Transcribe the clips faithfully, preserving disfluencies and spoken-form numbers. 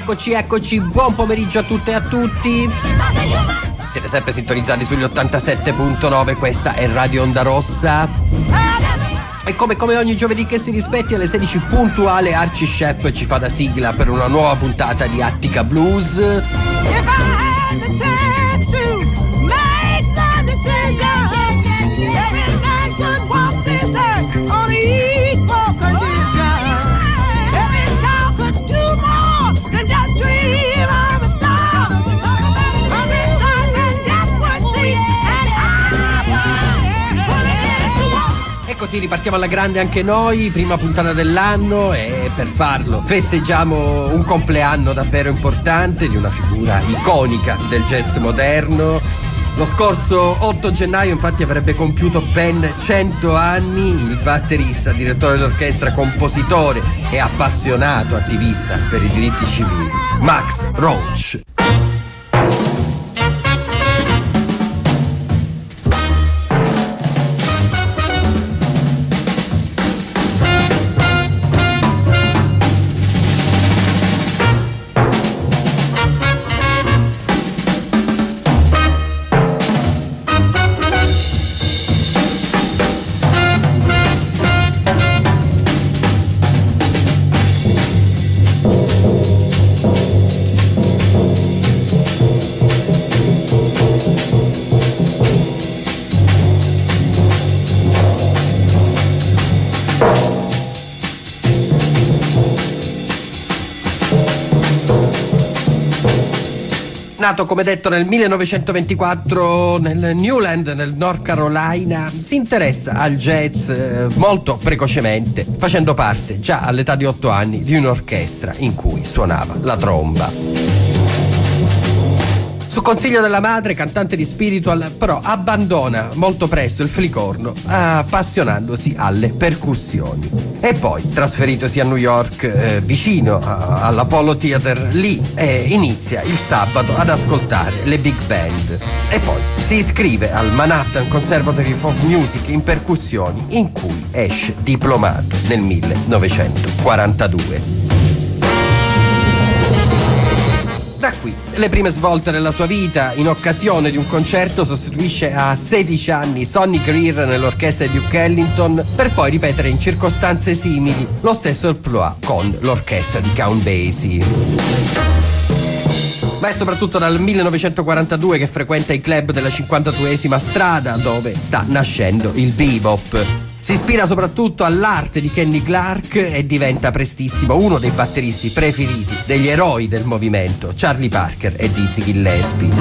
Eccoci, eccoci, buon pomeriggio a tutte e a tutti. Siete sempre sintonizzati sugli ottantasette virgola nove, questa è Radio Onda Rossa. E come, come ogni giovedì che si rispetti, alle sedici puntuale Archie Shepp ci fa da sigla per una nuova puntata di Attica Blues. Così ripartiamo alla grande anche noi, prima puntata dell'anno, e per farlo festeggiamo un compleanno davvero importante di una figura iconica del jazz moderno. Lo scorso otto gennaio infatti avrebbe compiuto ben cento anni il batterista, direttore dell'orchestra, compositore e appassionato attivista per i diritti civili, Max Roach. Nato, come detto, nel millenovecentoventiquattro nel Newland, nel North Carolina, si interessa al jazz eh, molto precocemente, facendo parte già all'età di otto anni di un'orchestra in cui suonava la tromba. Su consiglio della madre, cantante di spiritual, però abbandona molto presto il flicorno, appassionandosi alle percussioni. E poi, trasferitosi a New York, eh, vicino a, all'Apollo Theater, lì eh, inizia il sabato ad ascoltare le big band. E poi si iscrive al Manhattan Conservatory of Music in percussioni, in cui esce diplomato nel millenovecentoquarantadue. Da qui le prime svolte della sua vita. In occasione di un concerto sostituisce a sedici anni Sonny Greer nell'orchestra di Duke Ellington, per poi ripetere in circostanze simili lo stesso exploit con l'orchestra di Count Basie. Ma è soprattutto dal millenovecentoquarantadue che frequenta i club della cinquantadduesima strada, dove sta nascendo il bebop. Si ispira soprattutto all'arte di Kenny Clark e diventa prestissimo uno dei batteristi preferiti degli eroi del movimento, Charlie Parker e Dizzy Gillespie.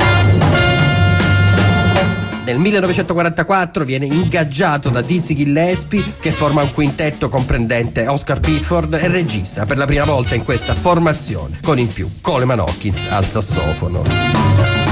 Nel millenovecentoquarantaquattro viene ingaggiato da Dizzy Gillespie, che forma un quintetto comprendente Oscar Pitford, e registra per la prima volta in questa formazione con in più Coleman Hawkins al sassofono.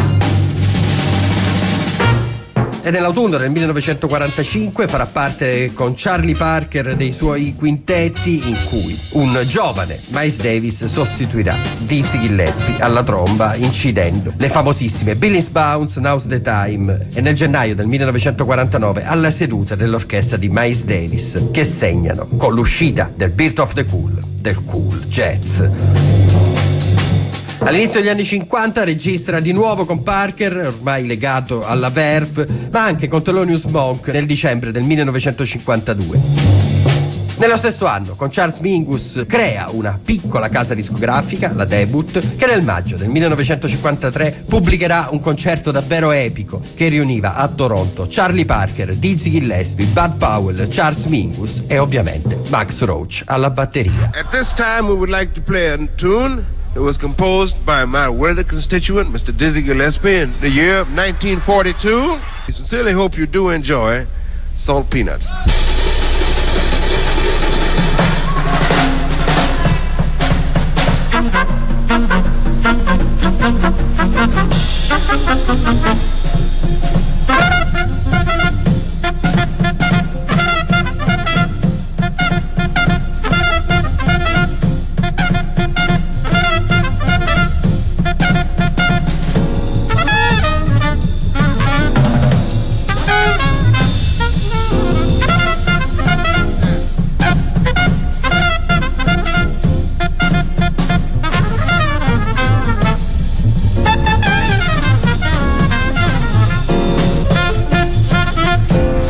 E nell'autunno del millenovecentoquarantacinque farà parte con Charlie Parker dei suoi quintetti, in cui un giovane Miles Davis sostituirà Dizzy Gillespie alla tromba, incidendo le famosissime Billings Bounce, Now's the Time, e nel gennaio del millenovecentoquarantanove alla seduta dell'orchestra di Miles Davis, che segnano con l'uscita del Birth of the Cool, del cool jazz. All'inizio degli anni cinquanta registra di nuovo con Parker, ormai legato alla Verve, ma anche con Thelonious Monk nel dicembre del millenovecentocinquantadue. Nello stesso anno, con Charles Mingus, crea una piccola casa discografica, la Debut, che nel maggio del millenovecentocinquantatré pubblicherà un concerto davvero epico che riuniva a Toronto Charlie Parker, Dizzy Gillespie, Bud Powell, Charles Mingus e ovviamente Max Roach alla batteria. At this time we would like to play a tune. It was composed by my worthy constituent, Mister Dizzy Gillespie, in the year of nineteen forty-two. We sincerely hope you do enjoy Salt Peanuts.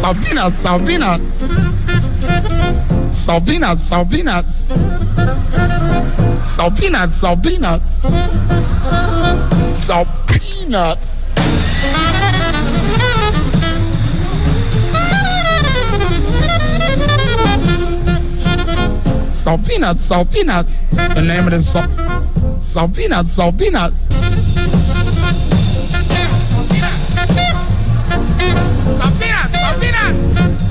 Salt peanuts, salt peanuts. Salt peanuts, salt peanuts. Salt peanuts, salt peanuts. Salt peanuts. Salt peanuts, salt peanuts. The name of the salt. Salt peanuts, salt peanuts. Salt peanuts, salt peanuts.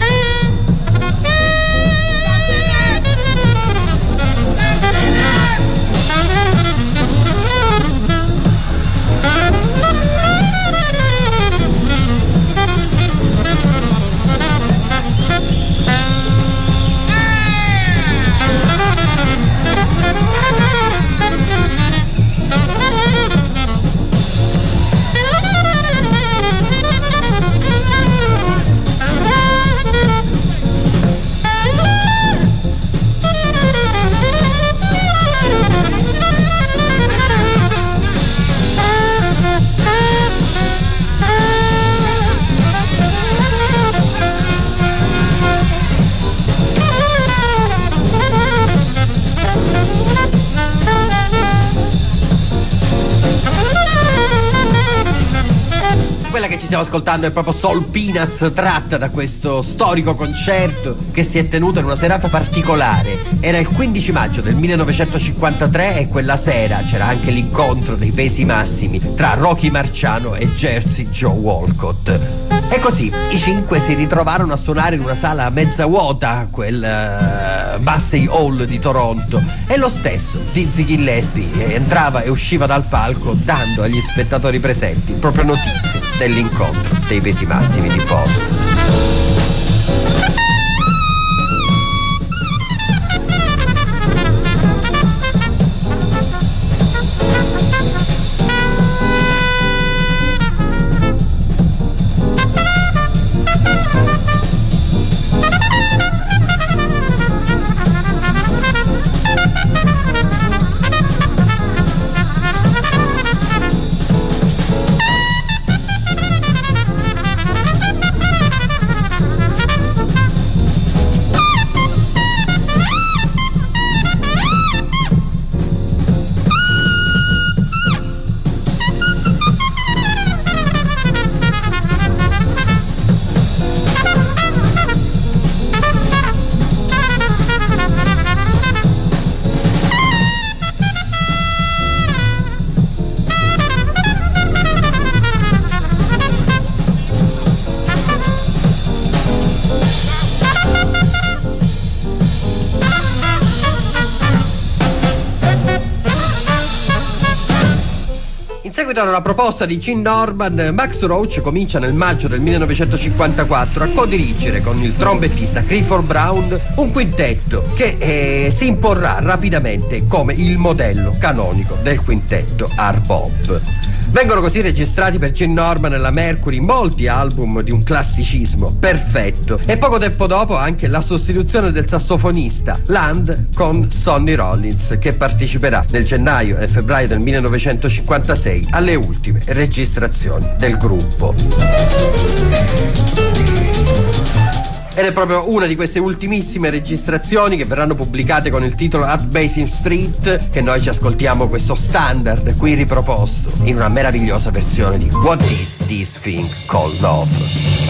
Stiamo ascoltando è proprio Soul Peanuts, tratta da questo storico concerto che si è tenuto in una serata particolare. Era il quindici maggio del millenovecentocinquantatré e quella sera c'era anche l'incontro dei pesi massimi tra Rocky Marciano e Jersey Joe Walcott. E così i cinque si ritrovarono a suonare in una sala mezza vuota, quel uh, Massey Hall di Toronto, e lo stesso Dizzy Gillespie entrava e usciva dal palco dando agli spettatori presenti proprio notizie dell'incontro dei pesi massimi di box. Una proposta di Gene Norman, Max Roach comincia nel maggio del millenovecentocinquantaquattro a co-dirigere con il trombettista Clifford Brown un quintetto che eh, si imporrà rapidamente come il modello canonico del quintetto hard bop. Vengono così registrati per Gene Norman e la Mercury molti album di un classicismo perfetto, e poco tempo dopo anche la sostituzione del sassofonista Land con Sonny Rollins, che parteciperà nel gennaio e febbraio del millenovecentocinquantasei alle ultime registrazioni del gruppo. Ed è proprio una di queste ultimissime registrazioni che verranno pubblicate con il titolo At Basin Street che noi ci ascoltiamo questo standard qui riproposto in una meravigliosa versione di What Is This Thing Called Love.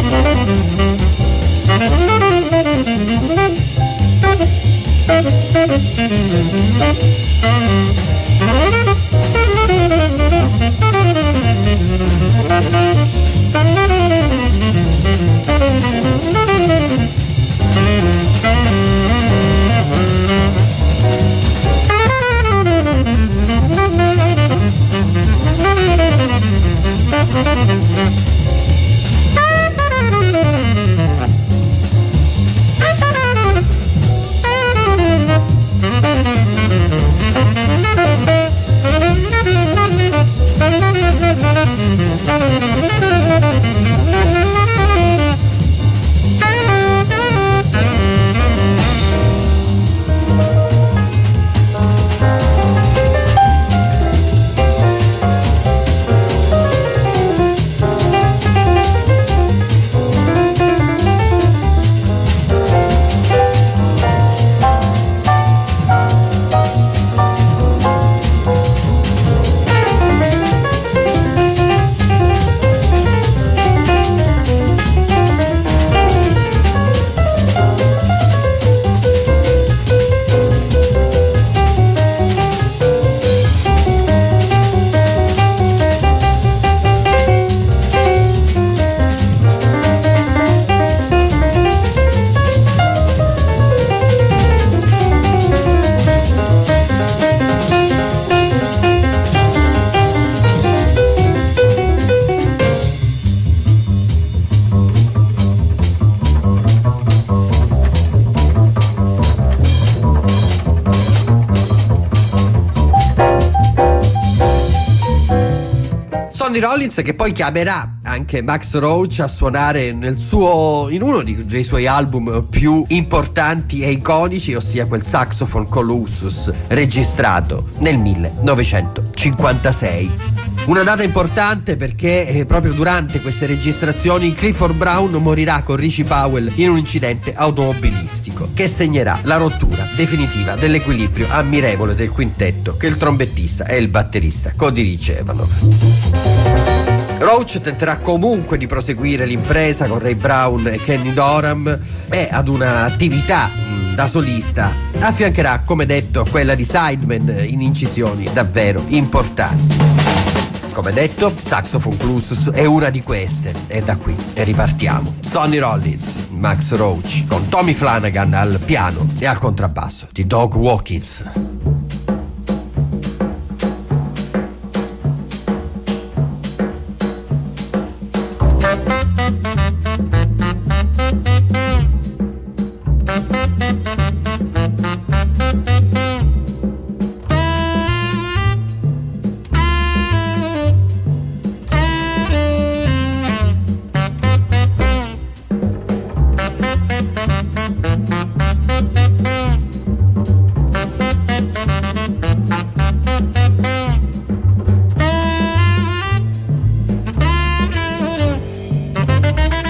Sonny Rollins, che poi chiamerà anche Max Roach a suonare nel suo, in uno dei suoi album più importanti e iconici, ossia quel Saxophone Colossus, registrato nel millenovecentocinquantasei. Una data importante perché eh, proprio durante queste registrazioni Clifford Brown morirà con Richie Powell in un incidente automobilistico che segnerà la rottura definitiva dell'equilibrio ammirevole del quintetto che il trombettista e il batterista codirigevano. Roach tenterà comunque di proseguire l'impresa con Ray Brown e Kenny Dorham e ad un'attività mh, da solista affiancherà, come detto, quella di sideman in incisioni davvero importanti. Come detto, Saxophone Colossus è una di queste e da qui ripartiamo. Sonny Rollins, Max Roach con Tommy Flanagan al piano e al contrabbasso di Doug Watkins. Thank you.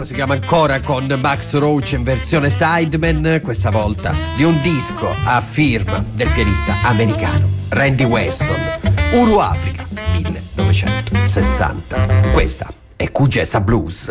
si chiama ancora con Max Roach in versione sideman, questa volta di un disco a firma del pianista americano Randy Weston, Uru Africa millenovecentosessanta. Questa è Kujesa Blues.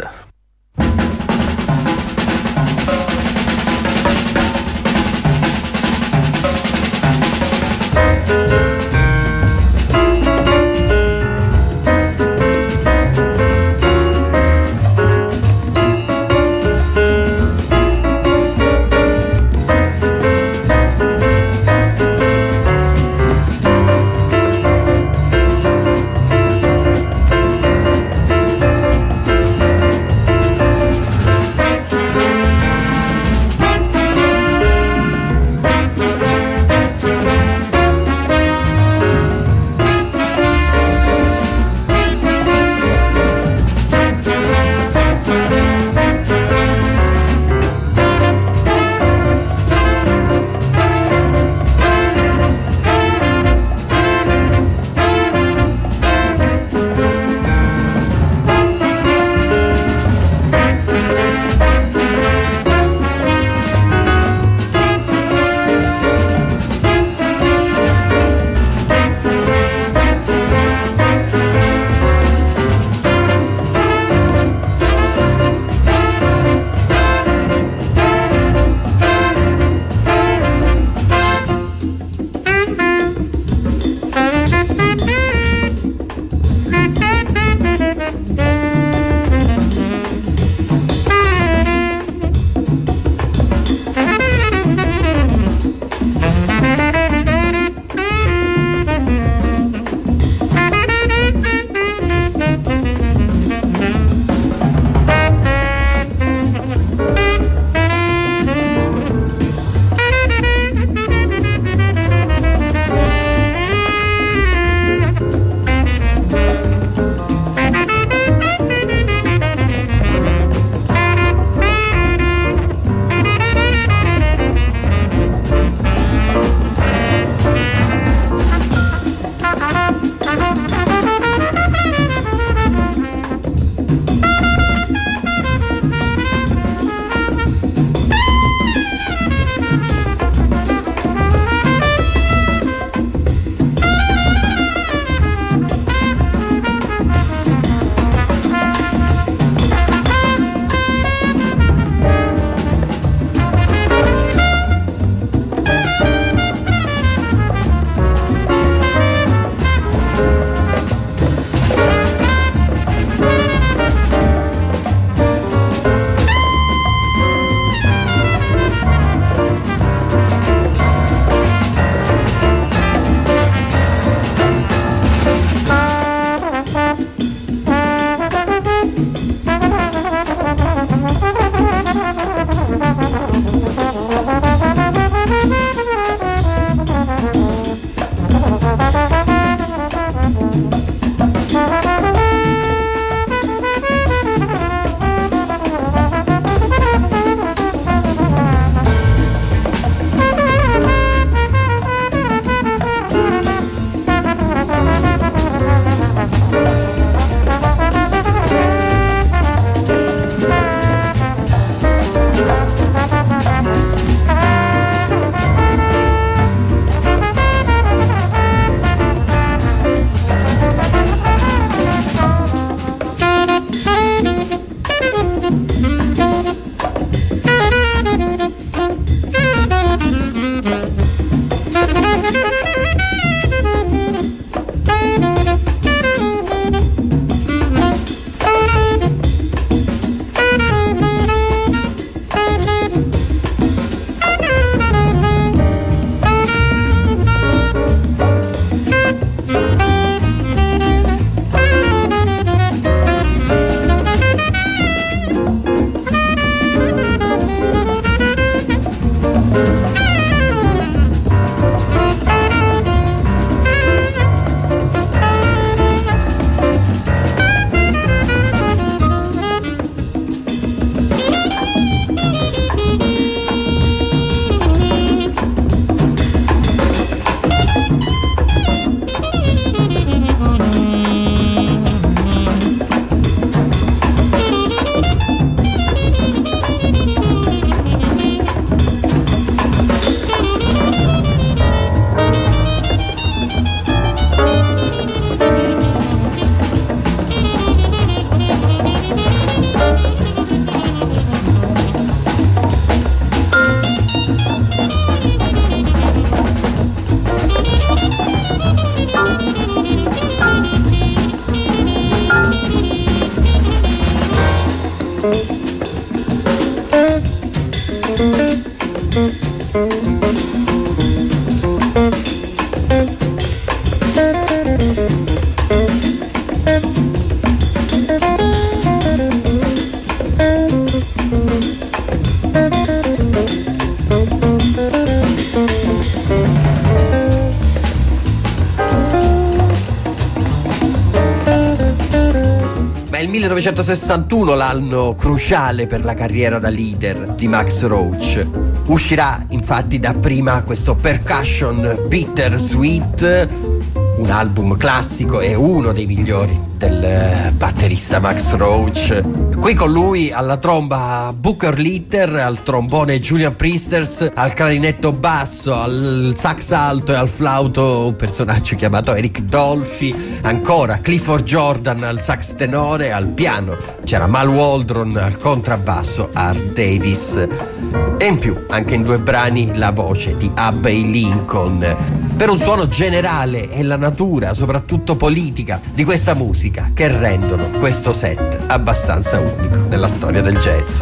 millenovecentosessantuno, l'anno cruciale per la carriera da leader di Max Roach. Uscirà infatti dapprima questo Percussion Bittersweet, un album classico e uno dei migliori del batterista Max Roach. Qui con lui alla tromba Booker Litter, al trombone Julian Priesters, al clarinetto basso, al sax alto e al flauto un personaggio chiamato Eric Dolphy, ancora Clifford Jordan al sax tenore, al piano c'era Mal Waldron, al contrabbasso Art Davis e in più anche in due brani la voce di Abbey Lincoln, per un suono generale e la natura soprattutto politica di questa musica che rendono questo set abbastanza unico nella storia del jazz.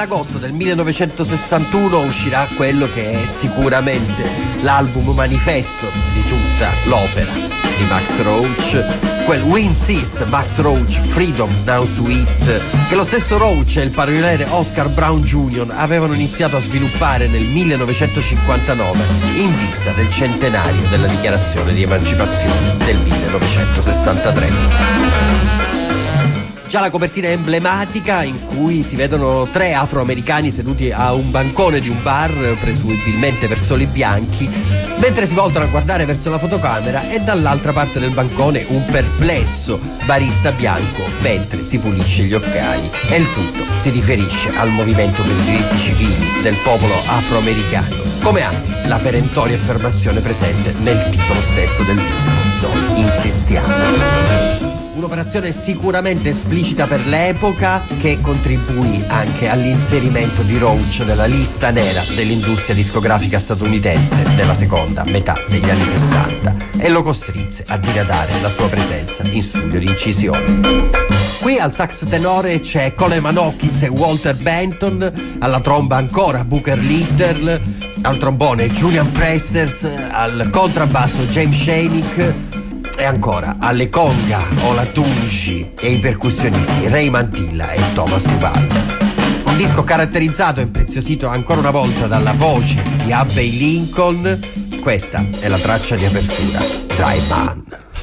Nell'agosto del millenovecentosessantuno uscirà quello che è sicuramente l'album manifesto di tutta l'opera di Max Roach, quel We Insist, Max Roach, Freedom Now Sweet, che lo stesso Roach e il paroliere Oscar Brown Junior avevano iniziato a sviluppare nel millenovecentocinquantanove in vista del centenario della dichiarazione di emancipazione del millenovecentosessantatré. Già la copertina emblematica in cui si vedono tre afroamericani seduti a un bancone di un bar, presumibilmente per soli bianchi, mentre si voltano a guardare verso la fotocamera e dall'altra parte del bancone un perplesso barista bianco mentre si pulisce gli occali. E il tutto si riferisce al movimento per i diritti civili del popolo afroamericano, come anche la perentoria affermazione presente nel titolo stesso del disco, Noi insistiamo. Un'operazione sicuramente esplicita per l'epoca, che contribuì anche all'inserimento di Roach nella lista nera dell'industria discografica statunitense nella seconda metà degli anni sessanta e lo costrinse a diradare la sua presenza in studio di incisione. Qui al sax tenore c'è Coleman Hawkins e Walter Benton, alla tromba ancora Booker Little, al trombone Julian Presters, al contrabbasso James Shanick, e ancora alle conga Ola Tunji e i percussionisti Ray Mantilla e Thomas Duval. Un disco caratterizzato e impreziosito ancora una volta dalla voce di Abbey Lincoln. Questa è la traccia di apertura, Drive Man.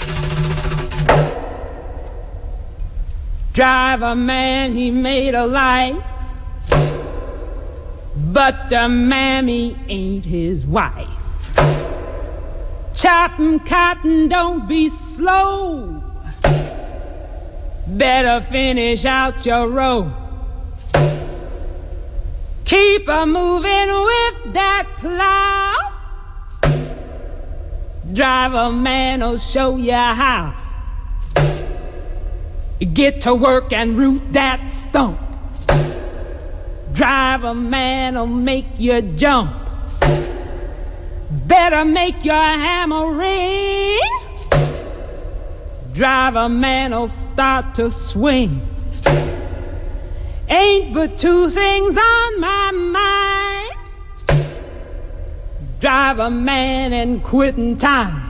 Drive a man, he made a life, but the mammy ain't his wife. Chopping cotton, don't be slow. Better finish out your row. Keep a moving with that plow. Drive a man'll show you how. Get to work and root that stump. Drive a man'll make you jump. Better make your hammer ring. Drive a man'll start to swing. Ain't but two things on my mind. Drive a man and quitting time.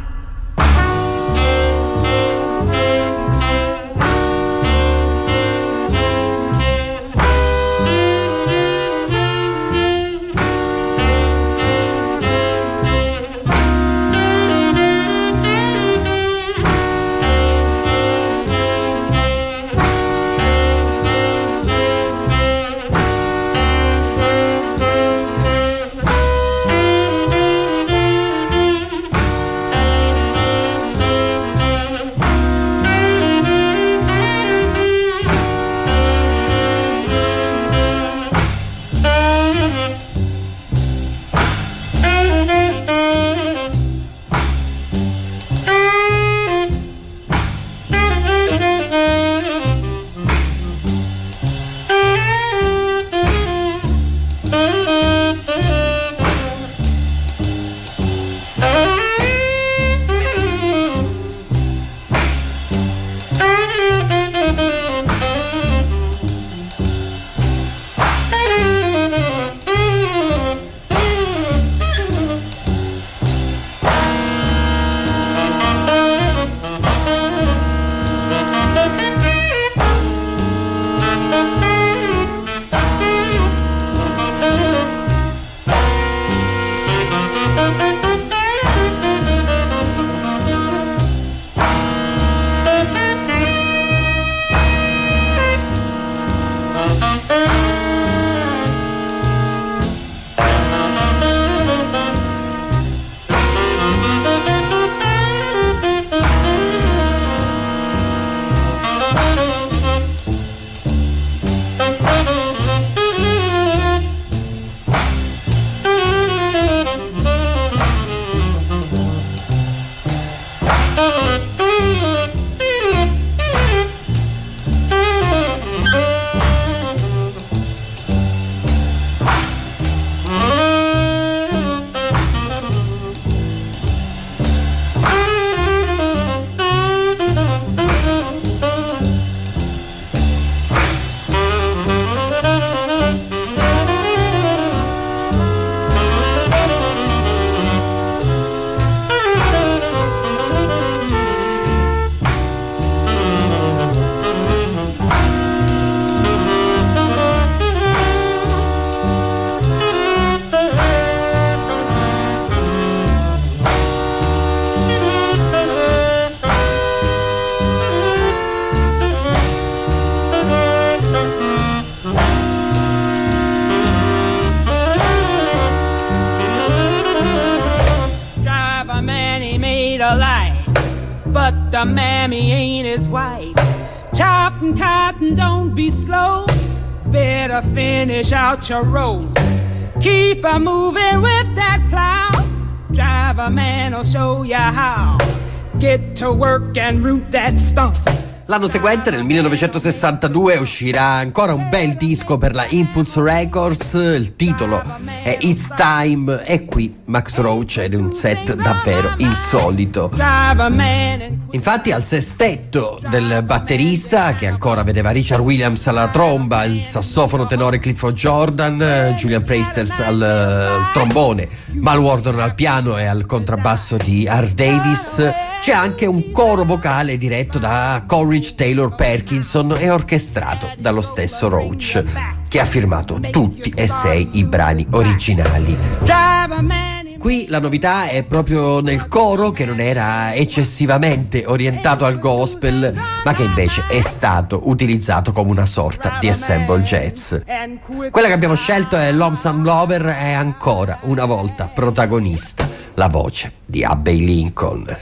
a mammy ain't his wife. Chopping cotton, don't be slow. Better finish out your road. Keep a moving with that plow. Driver man will show ya how. Get to work and root that stump. L'anno seguente, nel millenovecentosessantadue, uscirà ancora un bel disco per la Impulse Records. Il titolo è It's Time e qui Max Roach ed un set davvero insolito. Infatti al sestetto del batterista, che ancora vedeva Richard Williams alla tromba, il sassofono tenore Clifford Jordan, Julian Preisters al, al trombone, Mal Wardon al piano e al contrabbasso di Art Davis, c'è anche un coro vocale diretto da Coleridge Taylor Perkinson e orchestrato dallo stesso Roach, che ha firmato tutti e sei i brani originali. Qui la novità è proprio nel coro, che non era eccessivamente orientato al gospel, ma che invece è stato utilizzato come una sorta di ensemble jazz. Quella che abbiamo scelto è Lonesome Lover, è ancora una volta protagonista la voce di Abbey Lincoln.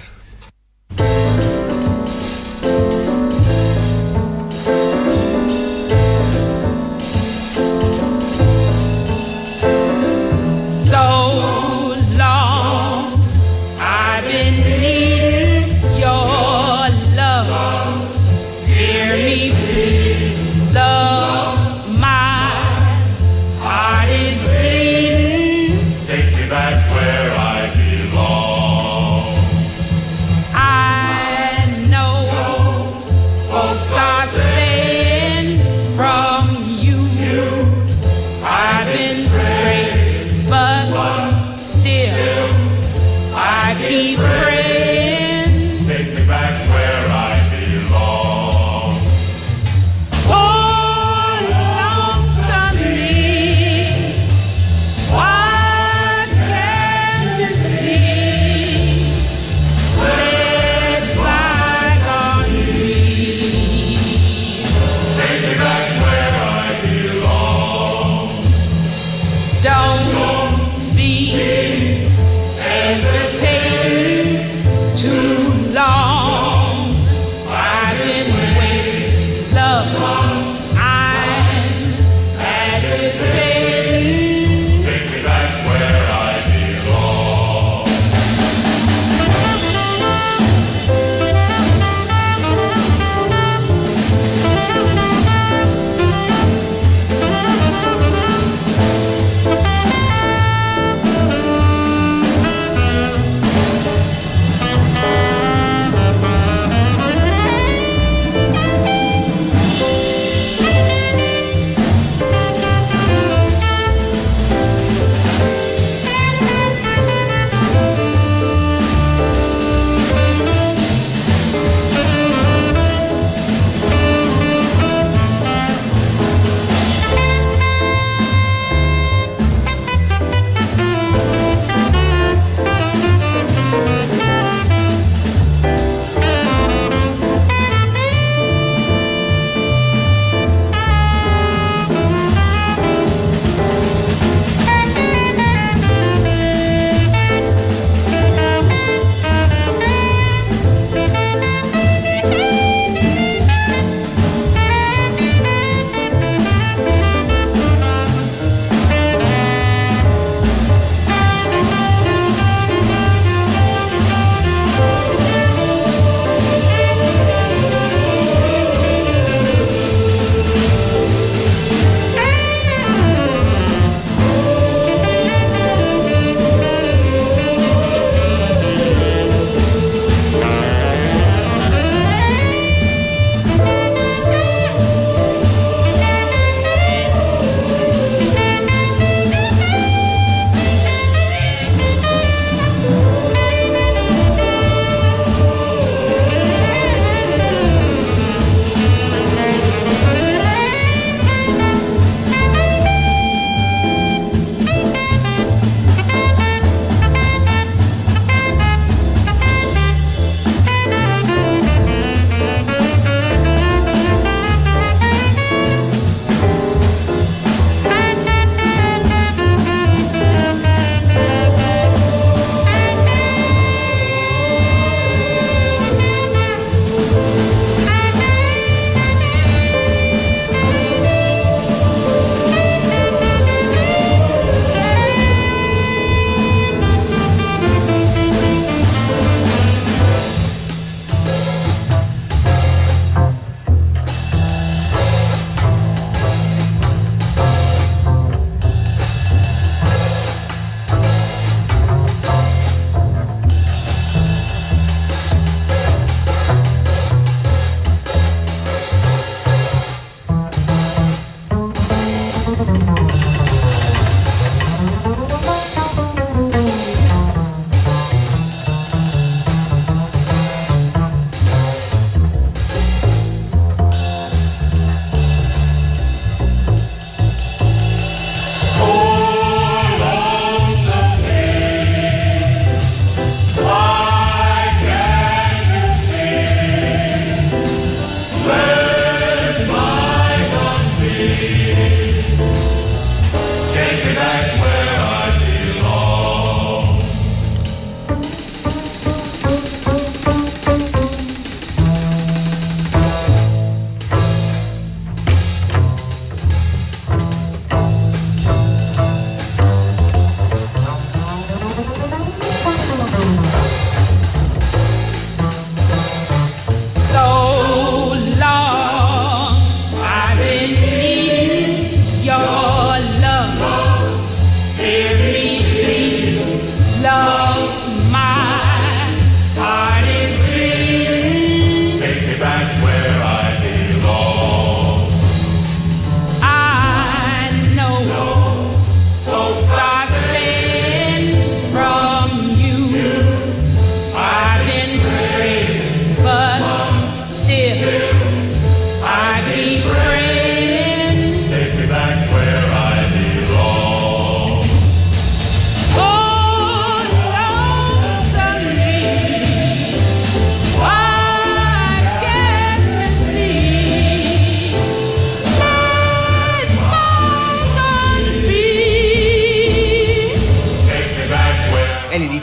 Back where I belong. I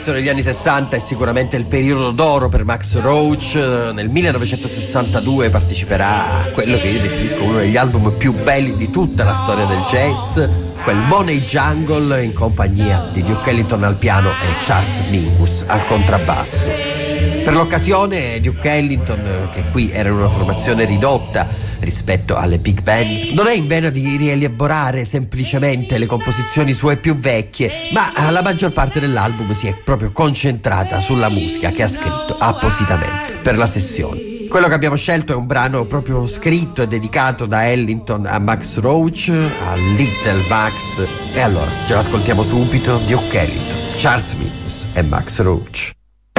l'inizio degli anni sessanta è sicuramente il periodo d'oro per Max Roach. Nel millenovecentosessantadue parteciperà a quello che io definisco uno degli album più belli di tutta la storia del jazz, quel Money Jungle, in compagnia di Duke Ellington al piano e Charles Mingus al contrabbasso. Per l'occasione Duke Ellington, che qui era in una formazione ridotta rispetto alle big band, non è in vena di rielaborare semplicemente le composizioni sue più vecchie, ma la maggior parte dell'album si è proprio concentrata sulla musica che ha scritto appositamente per la sessione. Quello che abbiamo scelto è un brano proprio scritto e dedicato da Ellington a Max Roach, a Little Max, e allora ce l'ascoltiamo subito. Duke Ellington, Charles Mingus e Max Roach.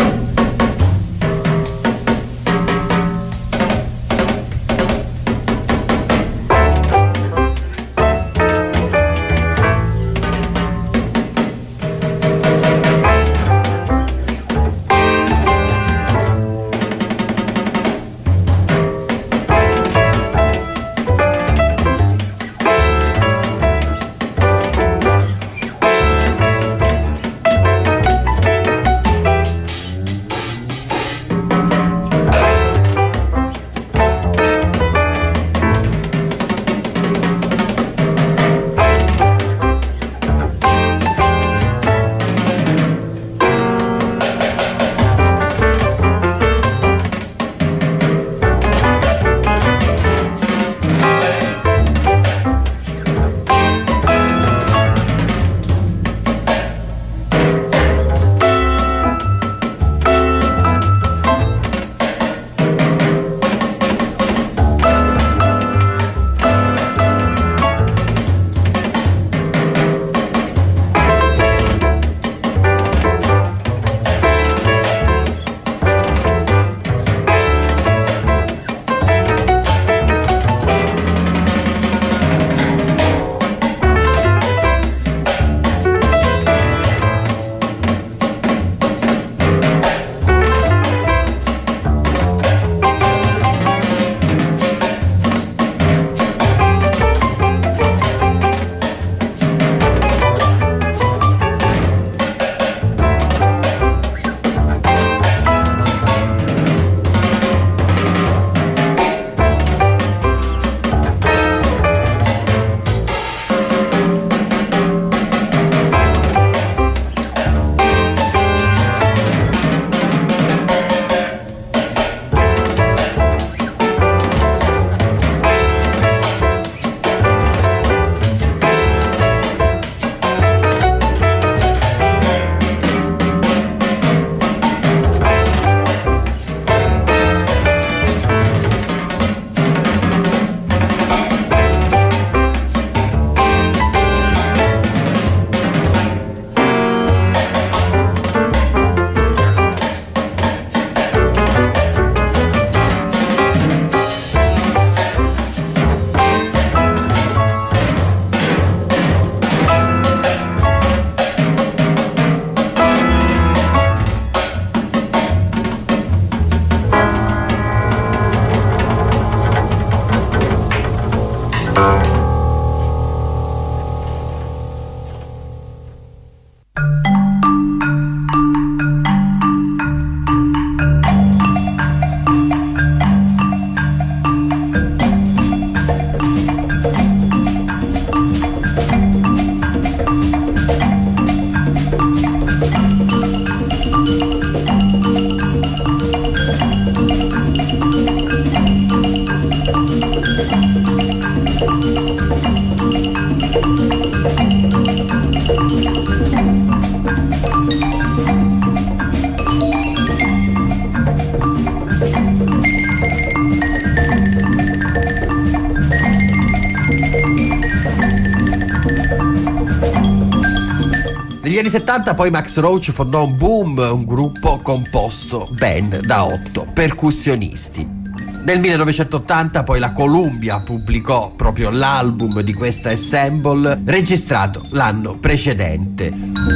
Negli anni settanta poi Max Roach fondò un Boom, un gruppo composto ben da otto percussionisti. Nel millenovecentottanta poi la Columbia pubblicò proprio l'album di questa ensemble registrato l'anno precedente.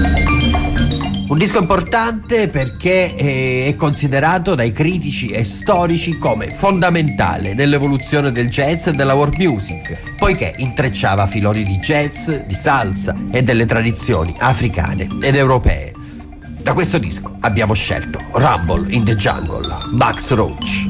Un disco importante perché è considerato dai critici e storici come fondamentale nell'evoluzione del jazz e della world music, poiché intrecciava filoni di jazz, di salsa e delle tradizioni africane ed europee. Da questo disco abbiamo scelto Rumble in the Jungle, Max Roach.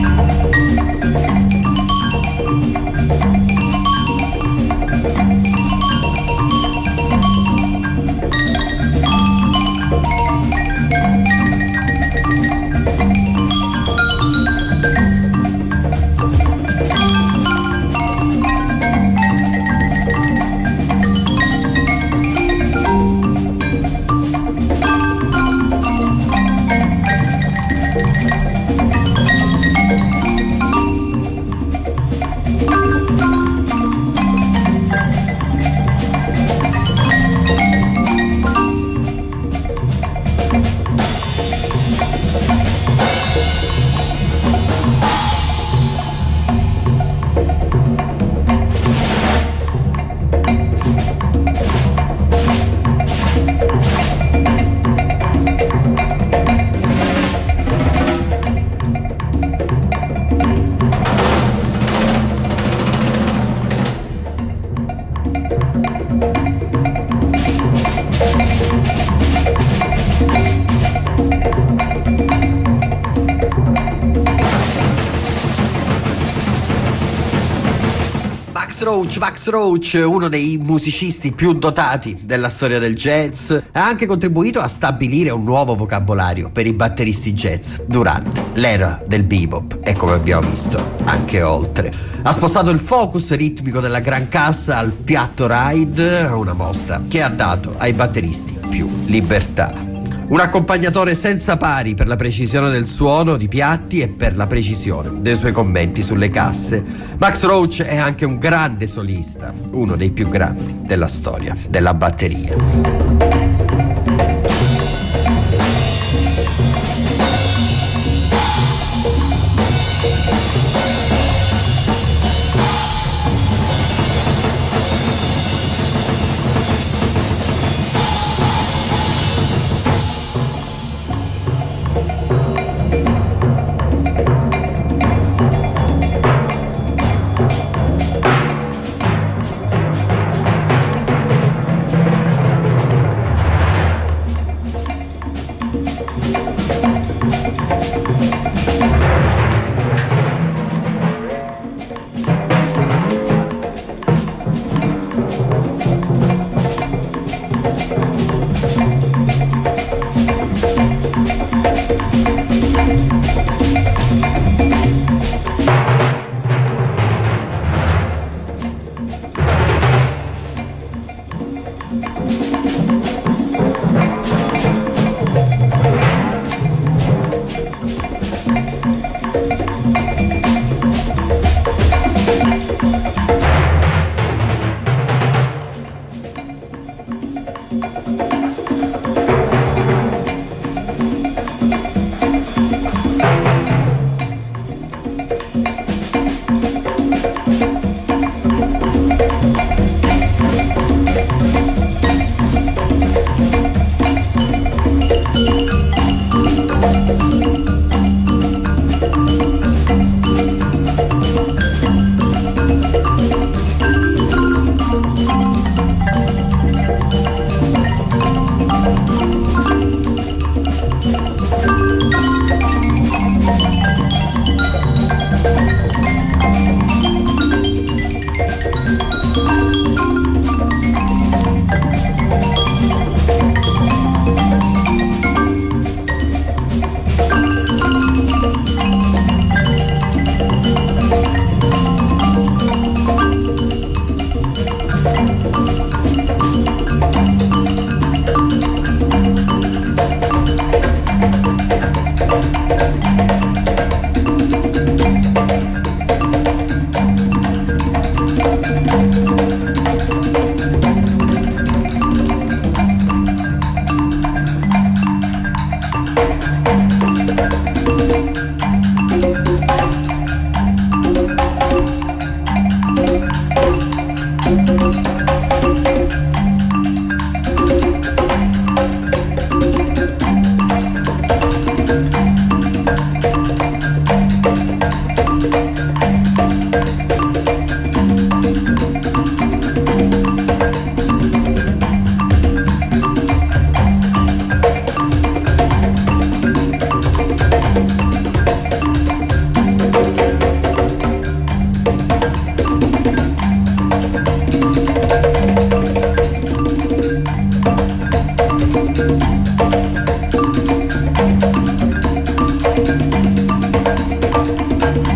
Roach, Max Roach, uno dei musicisti più dotati della storia del jazz, ha anche contribuito a stabilire un nuovo vocabolario per i batteristi jazz durante l'era del bebop e, come abbiamo visto, anche oltre. Ha spostato il focus ritmico della gran cassa al piatto ride, una mossa che ha dato ai batteristi più libertà. Un accompagnatore senza pari per la precisione del suono di piatti e per la precisione dei suoi commenti sulle casse. Max Roach è anche un grande solista, uno dei più grandi della storia della batteria.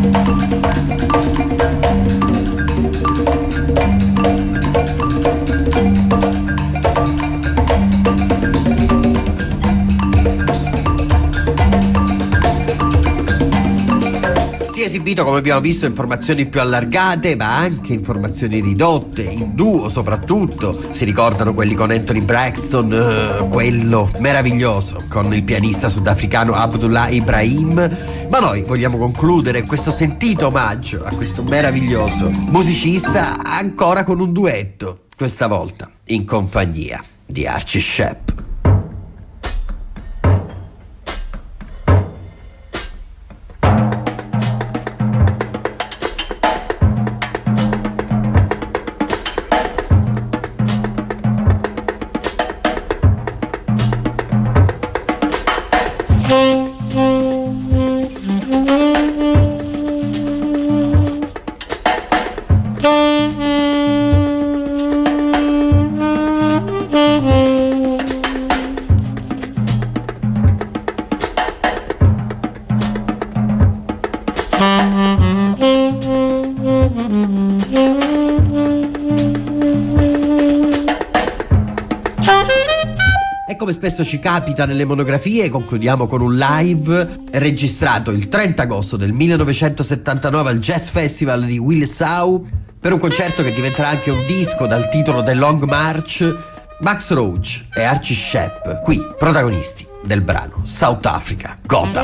Si è esibito, come abbiamo visto, in formazioni più allargate, ma anche in formazioni ridotte, in duo soprattutto. Si ricordano quelli con Anthony Braxton, eh, quello meraviglioso con il pianista sudafricano Abdullah Ibrahim. Ma noi vogliamo concludere questo sentito omaggio a questo meraviglioso musicista ancora con un duetto, questa volta in compagnia di Archie Shepp. Come spesso ci capita nelle monografie, concludiamo con un live registrato il trenta agosto del millenovecentosettantanove al Jazz Festival di Willisau, per un concerto che diventerà anche un disco dal titolo The Long March. Max Roach e Archie Shepp, qui protagonisti del brano South Africa Gotham.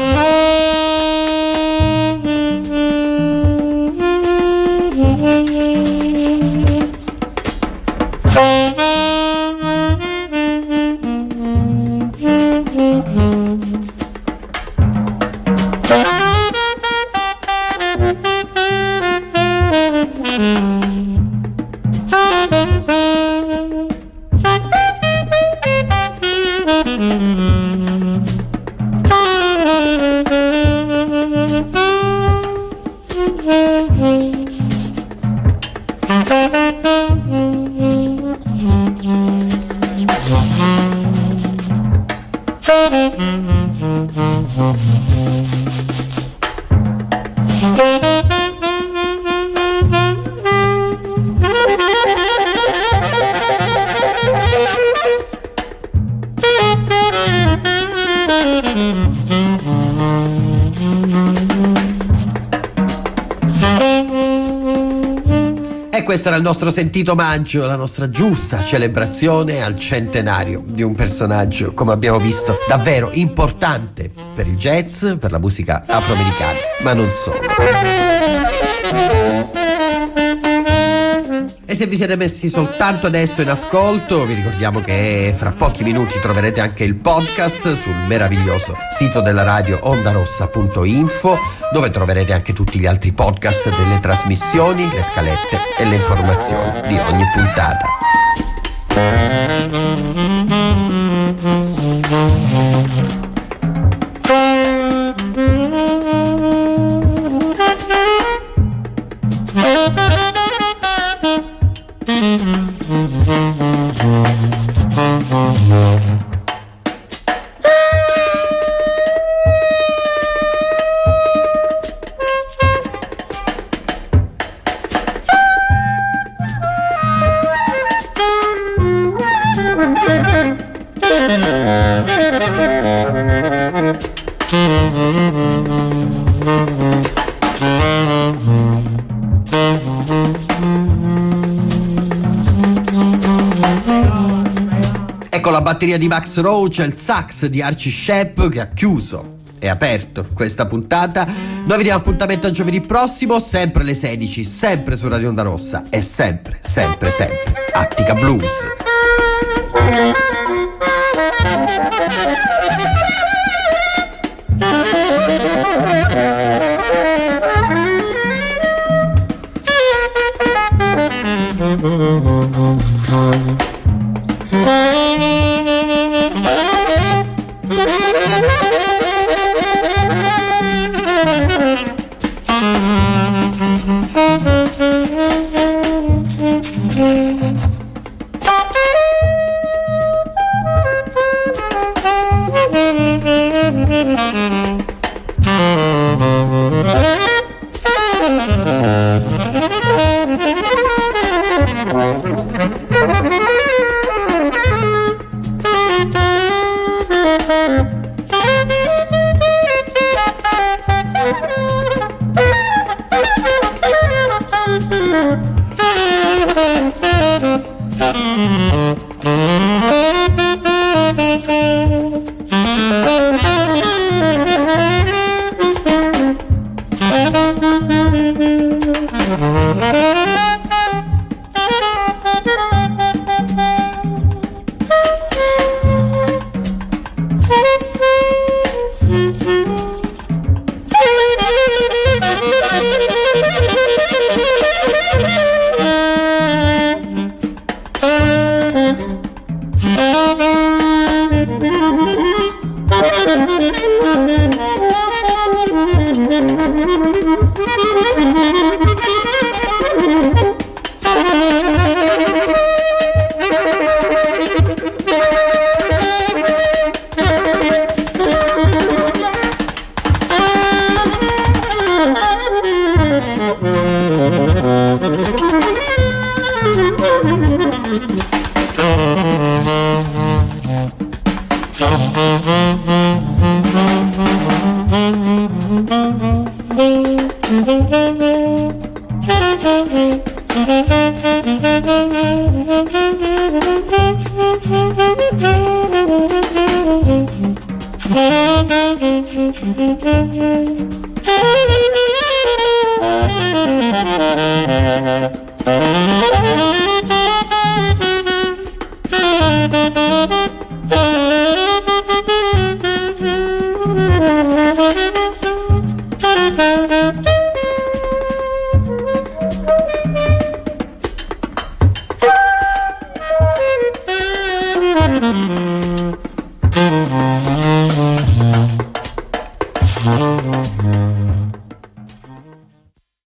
Questo era il nostro sentito omaggio, la nostra giusta celebrazione al centenario di un personaggio, come abbiamo visto, davvero importante per il jazz, per la musica afroamericana, ma non solo. E se vi siete messi soltanto adesso in ascolto, vi ricordiamo che fra pochi minuti troverete anche il podcast sul meraviglioso sito della radio ondarossa punto info, dove troverete anche tutti gli altri podcast delle trasmissioni, le scalette e le informazioni di ogni puntata. Ecco la batteria di Max Roach e il sax di Archie Shepp che ha chiuso e aperto questa puntata. Noi vi diamo appuntamento a giovedì prossimo, sempre alle sedici, sempre su Radio Onda Rossa e sempre, sempre, sempre Attica Blues.